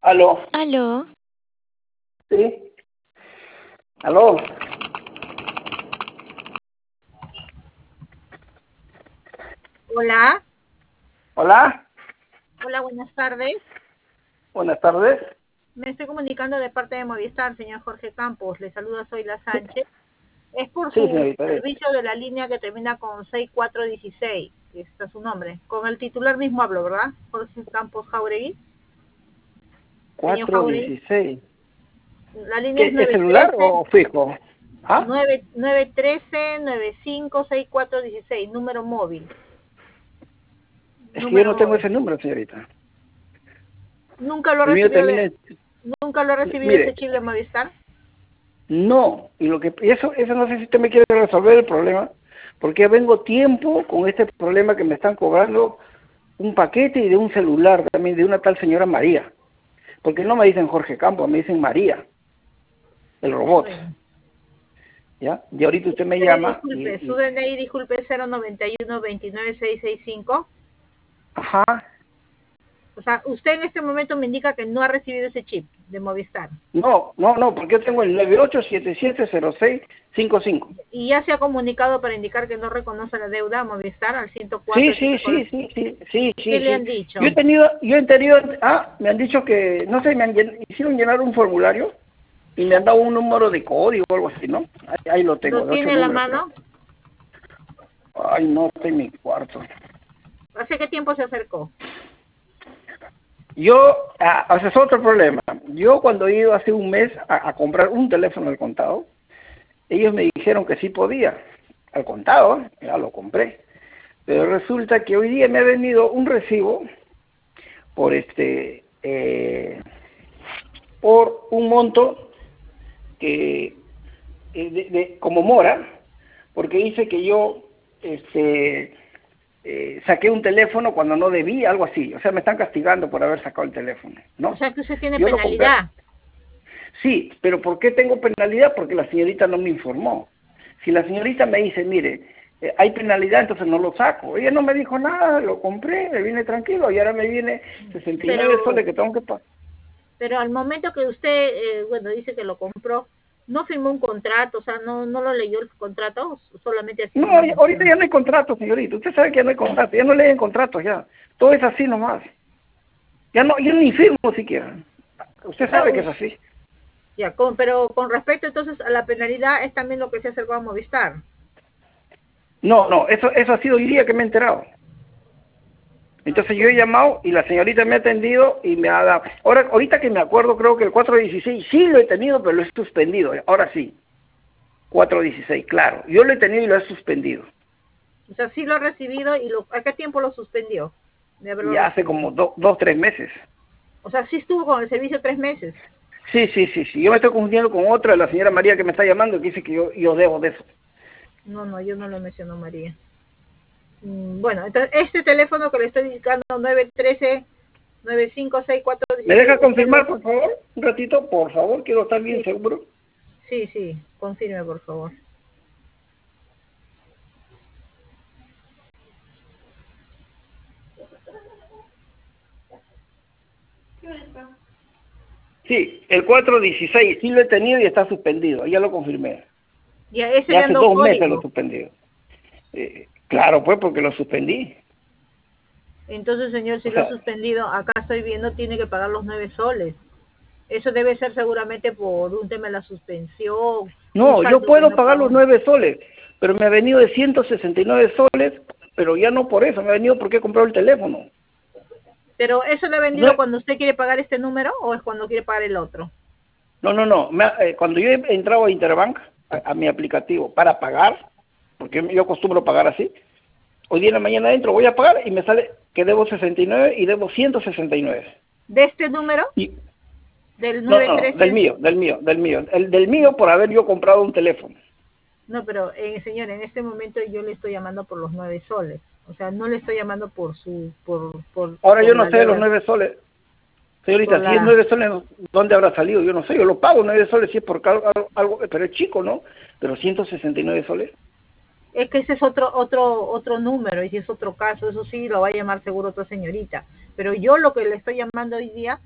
Aló, Aló, sí, aló, Hola, hola, hola, buenas tardes. buenas tardes. Me estoy comunicando de parte de Movistar, señor Jorge Campos. Le saluda, soy La Sí, Sánchez. Es por sí, su señorita. servicio de la línea que termina con 6416. Está su nombre. Con el titular mismo hablo, ¿verdad? Jorge Campos Jauregui. Señor Cuatro Jauregui, dieciséis. la línea es ¿Qué es celular o fijo? ¿Ah? 913-956416, número móvil. Es que yo Número no tengo móvil. ese número, señorita. ¿Nunca lo ha El mío recibido termina en... nunca lo ha recibido ese Mire, chip de Movistar? no, eso no sé si usted me quiere resolver el problema, porque ya vengo tiempo con este problema que me están cobrando un paquete y de un celular también de una tal señora María. Porque no me dicen Jorge Campos, me dicen María, el robot. Bueno. ¿Ya? Y ahorita usted me llama Disculpe, su y DNI, disculpe, 091-29665. ajá, O sea, usted en este momento me indica que no ha recibido ese chip de Movistar. no, porque yo tengo el 98770655. Y ya se ha comunicado para indicar que no reconoce la deuda a Movistar al 104. Sí, sí, sí, sí, sí, sí, ¿Qué sí, le sí. han dicho? Me han dicho que, no sé, hicieron llenar un formulario y me han dado un número de código o algo así, ¿no? Ahí lo tengo, ¿Lo de 8 tiene a la números, creo. mano? Ay, no, está en mi cuarto. ¿Hace qué tiempo se acercó? Ese es otro problema. Yo cuando he ido hace un mes a comprar un teléfono al contado, ellos me dijeron que sí podía, al contado, ya lo compré. Pero resulta que hoy día me ha venido un recibo por por un monto que como mora, porque dice que yo saqué un teléfono cuando no debía, algo así. O sea, me están castigando por haber sacado el teléfono, O ¿no? sea, que usted tiene Yo lo compré. penalidad. Sí, pero ¿por qué tengo penalidad? Porque la señorita no me informó. Si la señorita me dice, mire, hay penalidad, entonces no lo saco. Ella no me dijo nada, lo compré, me vine tranquilo y ahora me viene 69 Pero, soles que tengo que pagar. pero al momento que usted, bueno, dice que lo compró, no firmó un contrato, o sea, no lo leyó el contrato, solamente así No, nomás. ahorita ya no hay contrato, señorita. Usted sabe que ya no hay contrato, ya no leen contratos ya. Todo es así nomás. Ya no, yo ni firmo siquiera. O Usted sea, sabe que es así. ya, pero con respecto entonces a la penalidad, es también lo que se acercó a Movistar. No, eso ha sido hoy día que me he enterado. Ah, Entonces yo he llamado y la señorita me ha atendido y me ha dado... Ahorita que me acuerdo, creo que el 416 sí lo he tenido, pero lo he suspendido. Ahora sí, 416, claro. Yo lo he tenido y lo he suspendido. o sea, sí lo ha recibido y ¿a qué tiempo lo suspendió de haberlo Ya hace recibido? como 2, 3 meses. O sea, sí estuvo con el servicio 3 meses. Sí, sí, sí, sí. Yo me estoy confundiendo con otra, la señora María que me está llamando, que dice que yo debo de eso. No, yo no lo menciono, María. Bueno, entonces este teléfono que le estoy indicando, 913-956-416, ¿Me deja usted lo... confirmar, por favor? Un ratito, por favor, quiero estar bien Sí, seguro. sí, confirme, por favor. Sí, el 416 sí lo he tenido y está suspendido, ya lo confirmé. Ya, ese Ya le han hace dado 2 meses lo he código. suspendido. Claro, pues porque lo suspendí. Entonces, señor, si O lo ha sea, suspendido, acá estoy viendo, tiene que pagar los 9 soles. Eso debe ser seguramente por un tema de la suspensión, un no, yo saldo que puedo no pagar los pagó. 9 soles, pero me ha venido de 169 soles, pero ya no por eso, me ha venido porque he comprado el teléfono. Pero ¿eso le ha No, vendido cuando usted quiere pagar este número o es cuando quiere pagar el otro? no. Cuando yo he entrado a Interbank, a mi aplicativo, para pagar, porque yo acostumbro pagar así, hoy día en la mañana entro, voy a pagar y me sale que debo 69 y debo 169. ¿De este número? Y, ¿Del no, 913? del mío. El del mío por haber yo comprado un teléfono. No, pero señor, en este momento yo le estoy llamando por los 9 soles. O sea, no le estoy llamando por Ahora yo por no la sé de los deuda, 9 soles. por Señorita, si es la... 9 soles, ¿dónde habrá salido? Yo no sé, yo lo pago 9 soles si es por algo, pero es chico, ¿no? Pero 169 soles. Es que ese es otro número y si es otro caso, eso sí lo va a llamar seguro otra señorita. Pero yo lo que le estoy llamando hoy día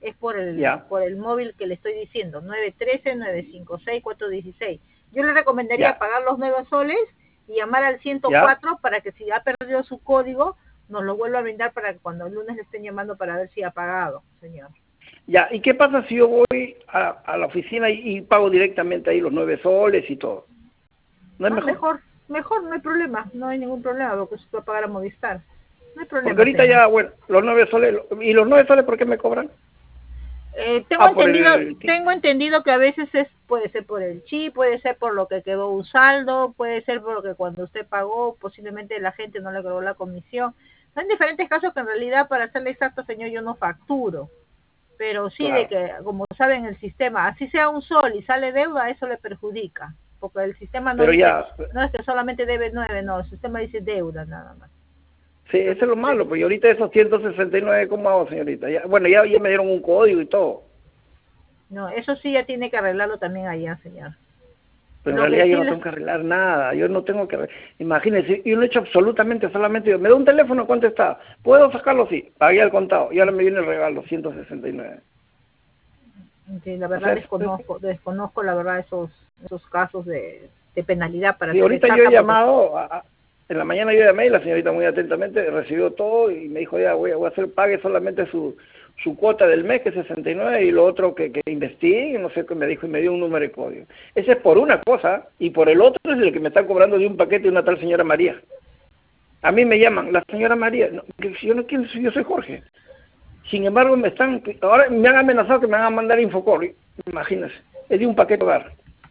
es por Ya, el móvil que le estoy diciendo, 913-956-416. Yo le recomendaría ya, pagar los 9 soles y llamar al ya, 104 para que si ha perdido su código, nos lo vuelva a brindar para que cuando el lunes le estén llamando para ver si ha pagado, señor. ya. ¿Y qué pasa si yo voy a la oficina y pago directamente ahí los 9 soles y todo? ¿No es Ah, mejor? mejor, no hay problema, no hay ningún problema, porque usted va a pagar a Movistar. No hay Porque problema, ahorita señor. ya, bueno, los 9 soles, ¿y los 9 soles por qué me cobran? Ah, por el... Tengo entendido que a veces puede ser por el chip, puede ser por lo que quedó un saldo, puede ser por lo que cuando usted pagó, posiblemente la gente no le cobró la comisión. Son diferentes casos que en realidad, para serle exacto, señor, yo no facturo. Pero sí de Claro, que, como saben, el sistema, así sea un sol y sale deuda, eso le perjudica. Porque el sistema no pero dice, ya, no es que solamente debe 9, no, el sistema dice deuda nada más. sí, eso Entonces, es lo malo, porque ahorita esos 169, ¿cómo hago, señorita? Ya, bueno, ya me dieron un código y todo, no, eso sí ya tiene que arreglarlo también allá, señor. pero en Lo que realidad yo sí no le, tengo que arreglar nada, yo no tengo que... Imagínese, yo no he hecho absolutamente solamente, me da un teléfono, ¿cuánto está? ¿Puedo sacarlo? Sí, pagué al contado, y ahora me viene el regalo, 169. Sí, la O verdad sea, desconozco la verdad esos casos de penalidad para sí, ser ahorita yo he exacta porque llamado, en la mañana yo llamé y la señorita muy atentamente recibió todo y me dijo, ya voy a hacer, pague solamente su cuota del mes, que es 69, y lo otro que investigue, no sé qué me dijo, y me dio un número de código. Ese es por una cosa, y por el otro es el que me está cobrando de un paquete de una tal señora María. A mí me llaman, la señora María, no, yo no quiero, yo soy Jorge. Sin embargo, ahora me han amenazado que me van a mandar Infocor, imagínense, es de un paquete hogar.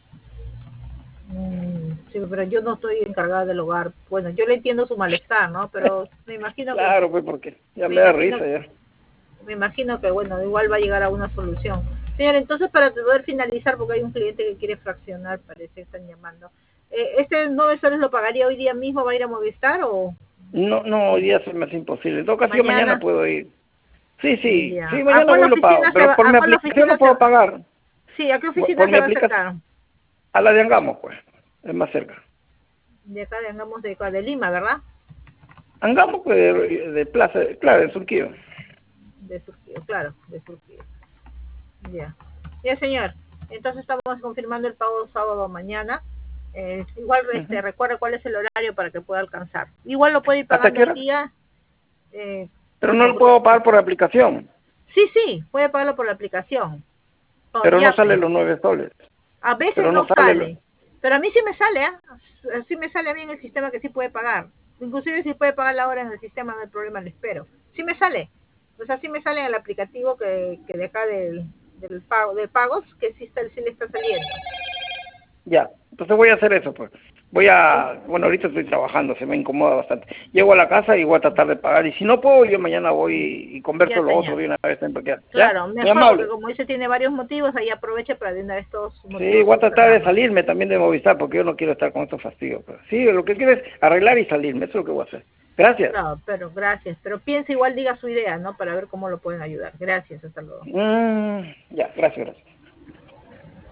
sí, pero yo no estoy encargada del hogar. Bueno, yo le entiendo su malestar, ¿no? Pero Claro, pues porque ya me me da imagino risa ya. me imagino que bueno, igual va a llegar a una solución. Señor, entonces para poder finalizar, porque hay un cliente que quiere fraccionar, parece que están llamando. ¿Este 9 soles lo pagaría hoy día mismo? ¿Va a ir a Movistar o No, no, hoy día se me hace imposible. En todo caso, yo mañana mañana? puedo ir. Sí, sí, Ya. sí, mañana voy y lo pago, pero por ¿A mi cuál aplicación no oficina se puedo va? pagar. Sí, ¿a qué Por oficina se mi va a aplicación, acercar? a la de Angamos, pues, es más cerca. De acá, digamos, de Lima, ¿verdad? Angamos, pues, de Plaza, claro, en Surquillo. De Surquía, claro, de Surquía. Ya. Ya, señor. Entonces estamos confirmando el pago sábado mañana. Igual Ujú. recuerda cuál es el horario para que pueda alcanzar. Igual lo puede ir ¿Hasta pagando qué al hora? día. Pero no Como lo puedo pagar por aplicación, sí, sí, puede pagarlo por la aplicación. O pero no sale llame. los 9 soles. A veces Pero no no sale sale, pero a mí sí me sale, ¿ah? Sí me sale a mí en el sistema que sí puede pagar. Inclusive si puede pagar la hora en el sistema, no hay problema, le espero. Sí me sale. O sea, sí me sale en el aplicativo que de acá del pago, de pagos, que sí le está saliendo. Ya, entonces voy a hacer eso, pues. Bueno, ahorita estoy trabajando, se me incomoda bastante. Llego a la casa y voy a tratar de pagar. Y si no puedo, yo mañana voy y converso Ya, lo otro señor. de una vez también, porque, ¿ya? Claro, Muy mejor porque amable. como dice tiene varios motivos, ahí aproveche para de una vez todos Sí, motivos voy a tratar de solucionarlos. salirme también de Movistar, porque yo no quiero estar con estos fastidios. Pues. Sí, lo que quiero es arreglar y salirme, eso es lo que voy a hacer. Gracias. Claro, pero gracias. Pero piensa igual, diga su idea, ¿no? Para ver cómo lo pueden ayudar. Gracias, hasta luego. Ya, gracias, gracias.